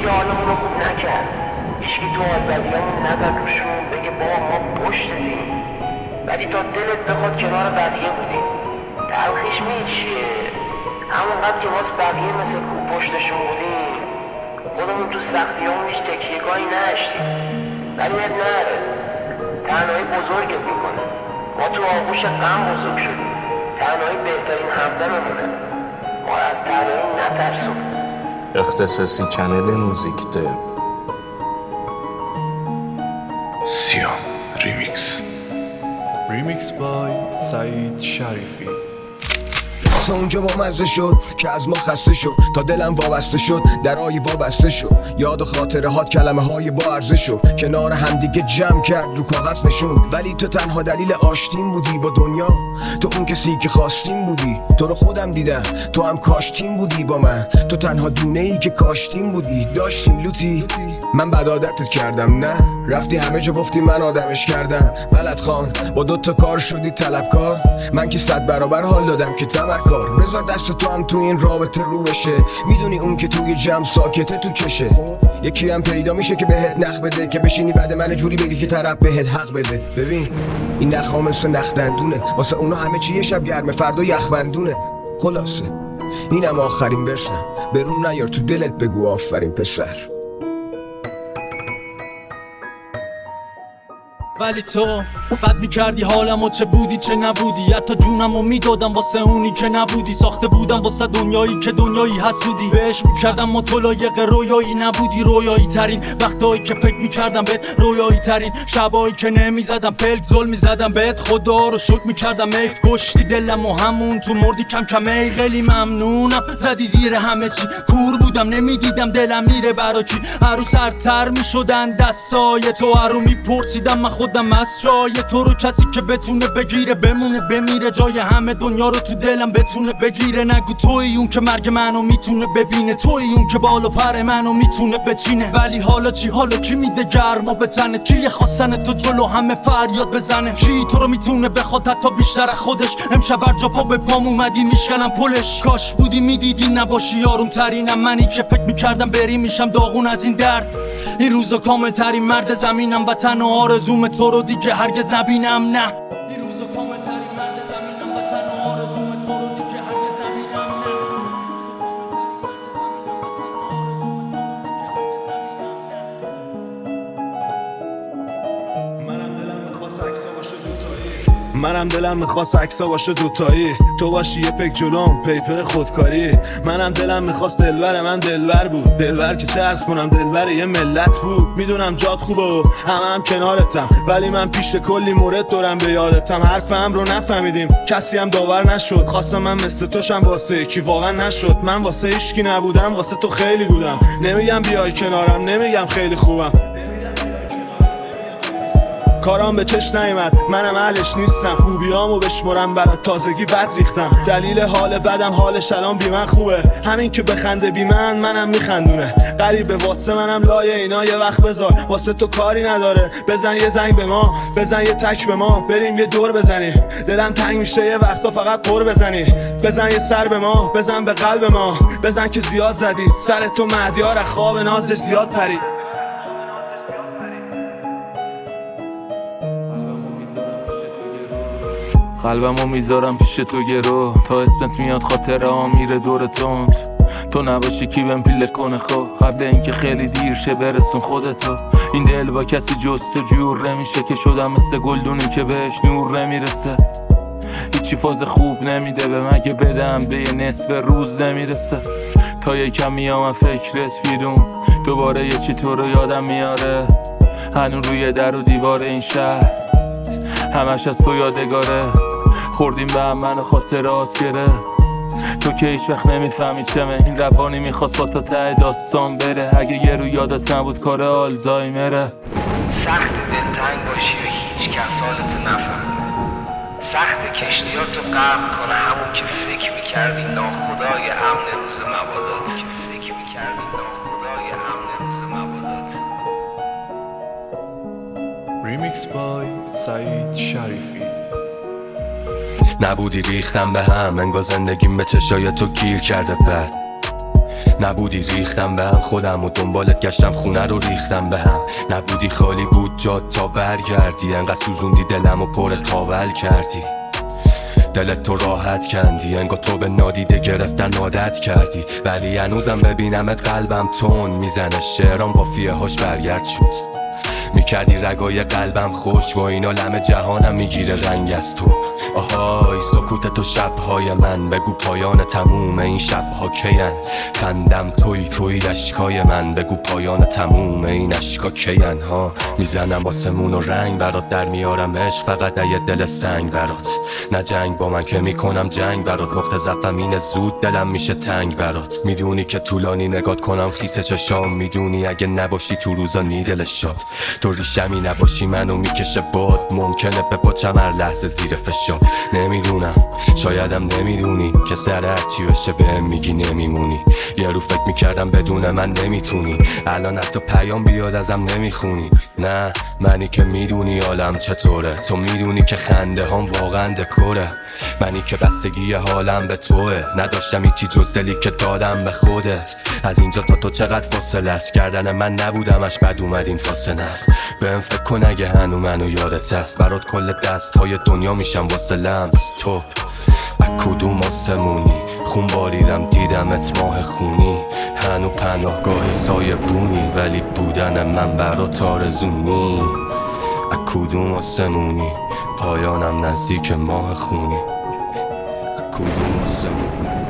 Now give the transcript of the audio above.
که حالمون رو خوب نکرد. هیچکی تو آزادیامون نزد روشون بگه بابا ما پشتتیم، ولی تا دلت بخواد کنار بقیه بودیم. تلخیش میچیه همونقدر که واسه بقیه مثل کوب پشتشون بودیم، خودمون تو سختیامون هیچ تکیهگاهی نداشتیم. ولی اب نره، تنهایی بزرگت میکنه. ما تو آغوش غم بزرگ شدیم. تنهایی بهترین همدممونه. ما از تنهایی نترسون. اختصاصی چنل موزیک دب سیام ریمیکس بای سعید شریفی. اونجا با مزه شد که از ما خسته شد، تا دلم وابسته شد درای وابسته شد. یاد و خاطره هات کلمه های با ارزش شد، کنار همدیگه جمع کرد رو کاغذ نشون. ولی تو تنها دلیل آشتیم بودی با دنیا، تو اون کسی که خواستیم بودی. تو رو خودم دیدم، تو هم کاشتیم بودی با من. تو تنها دونه ای که کاشتیم بودی. داشتیم لوتی، من بد عادتت کردم نه؟ رفتی همه جا گفتی من آدمش کردم. بلد خان با دوتا کار شدی طلبکار، من که 100 برابر حال دادم که تمکار. بذار دست تو هم تو این رابطه رو بشه، میدونی اون که توی جمع ساکته تو چشه. یکی هم پیدا میشه که بهت نخ بده، که بشینی بعد من جوری بگی که طرف بهت حق بده. ببین این نخ ها مثل نخ دندونه، واسه اونا همه چی یه شب گرمه فردا یخبندونه. خلاصه اینم آخرین ورسم، برون نیار تو دلت بگو آفرین پسر. ولی تو بد میکردی حالمو، چه بودی چه نبودی. حتی جونمو میدادم واسه اونی که نبودی. ساخته بودم واسه دنیایی که دنیایی حسودی. بهش میکردم متلایق رویایی نبودی. رویایی ترین وقتایی که فکر میکردم بهت، رویایی ترین شبایی که نمیزدم پلک زل میزدم بهت. خدا رو شکر میکردم ایف کشتی دلم و همون تو مردی کم کم. ای خیلی ممنونم زدی زیر همه چی. کور بودم نمیدیدم دلم میره برا کی. هرو سرتر میشدن دستای تو، هرو میپرسیدم من خودم از جای تو رو. کسی که بتونه بگیره بمونه بمیره، جای همه دنیا رو تو دلم بتونه بگیره. نگو توی اون که مرگ منو میتونه ببینه، توی اون که بال و پر منو میتونه بچینه. ولی حالا چی؟ حالا کی میده گرما به تنه؟ کی خواستن تو جلو همه فریاد بزنه؟ کی تو رو میتونه بخواد حتی بیشتر از خودش؟ امشب بر جا پا به پام اومدی میشکنم پلش. کاش بودی میدیدی نباشی یارم ترینم، منی که فکر میکردم بری میشم داغون از این درد. این روزا کامل ترین مرد زمینم و تنها آرزوم تو رو دیگه هرگز نبینم. نه این روزا کامل ترین مرد زمینم و تنها آرزوم تو رو دیگه هرگز نبینم. منم دلم میخواست عکسا باشه دوتایی، تو باشی یه پک جلوم پیپر خودکاری. منم دلم میخواست دلبر من دلبر بود، دلبر که ترس کنم دلبر یه ملت بود. میدونم جات خوبه و هم کنارتم، ولی من پیش کلی مورد دورم به یادتم. حرفم رو نفهمیدیم کسی هم داور نشد، خواستم من مثل توشم واسه یکی واقعا نشد. من واسه هیچکی نبودم، واسه تو خیلی بودم. نمیگم بیای کنارم، نمیگم خیلی خوبم، کارام به چش نیامد منم اهلش نیستم. خوبیامو بشمرم برات تازگی بد ریختم. دلیل حال بدم حالش الان بی من خوبه، همین که بخنده بی منم میخندونه. غریبه واسه منم لای اینا یه وقت بذار، واسه تو کاری نداره. بزن یه زنگ به ما، بزن یه تک به ما، بریم یه دور بزنیم. دلم تنگ میشه یه وقتا فقط قر بزنی. بزن یه سر به ما، بزن به قلب ما، بزن که زیاد زدید سر تو مهدیار از خواب نازش زیاد پرید. قلبمو میذارم پیش تو گرو، تا اسمت میاد خاطره ها میره دور تند. تو نباشی کی بهم پیله کنه خو، قبل اینکه خیلی دیر شه برسون خودتو. این دل با کسی جز تو جور نمیشه، که شدم مثل گلدونی که بهش نور نمیرسه. هیچی فاز خوب نمیده به مگه بدم به یه نصف روز نمیرسه. تا یکم میام فکرت بیرون، دوباره یه چی تو رو یادم میاره. هنوز روی در و دیوار این شهر همش از تو یادگاره. خوردیم به هم من خاطرات گره، تو که هیچ وقت نمیفهمی چمه. این روانی میخواست با تا ته داستان بره، اگه یه رو یادت نبود کار آلزایمره. سخت دلتنگ باشی و هیچ کس حالت نفهمه. سخت کشتیاتو غرق کنه همون که فکر میکردی ناخدای امن روز مبادات، که فکر میکردی ناخدای امن روز مبادات. ریمیکس بای سعید شریفی. نبودی ریختم به هم، انگار زندگیم به چشای تو گیر کرده بد. نبودی ریختم به هم خودم و دنبالت گشتم خونه رو ریختم به هم نبودی خالی بود جاد تا برگردی انقدر سوزوندی دلم و پر تاول کردی دلت تو راحت کندی انگار تو به نادیده گرفتن عادت کردی ولی هنوزم ببینمت قلبم تون میزنه شعرام قافیه هاش برگرد شد میکردی رگای قلبم خوش با اینا لمه جهانم میگیره رنگ از تو آهای سکوت تو شبهای من بگو پایان تموم این شبها کین خندم توی اشکای من بگو پایان تموم این اشکا کین ها میزنم آسمون و رنگ برات در میارم عشق فقط یه دل سنگ برات نه جنگ با من که میکنم جنگ برات نقطه ضعفم اینه زود دلم میشه تنگ برات میدونی که طولانی نگات کنم خیس چشام میدونی اگه نباشی تو روزا نیدلش شد تو ریشمی نباشی منو میکشه باد ممکنه بپاچم هر لحظه زیر فشار نمیدونم شایدم نمیدونی که سر هرچی بشه بهم میگی نمیمونی یه رو فکر میکردم بدون من نمیتونی الان حتی پیام بیاد ازم نمیخونی نه منی که میدونی حالم چطوره تو میدونی که خنده هم واقعا دکوره منی که بستگی حالم به توه نداشتم هیچی جز دلی که دادم به خودت از اینجا تا تو چقدر فاصله است کردن من نبودمش بد اومد این تا سنه است بهم فکر کن اگه هنو منو یادت است برات کل دست های دنیا میشم واسه لمس تو کدوم آسمونی خون باریدم دیدمت ماه خونی هنو پناهگاه سایه بونی ولی بودن من برات آرزونی کدوم آسمونی پایانم نزدیک ماه خونی کدوم آسمونی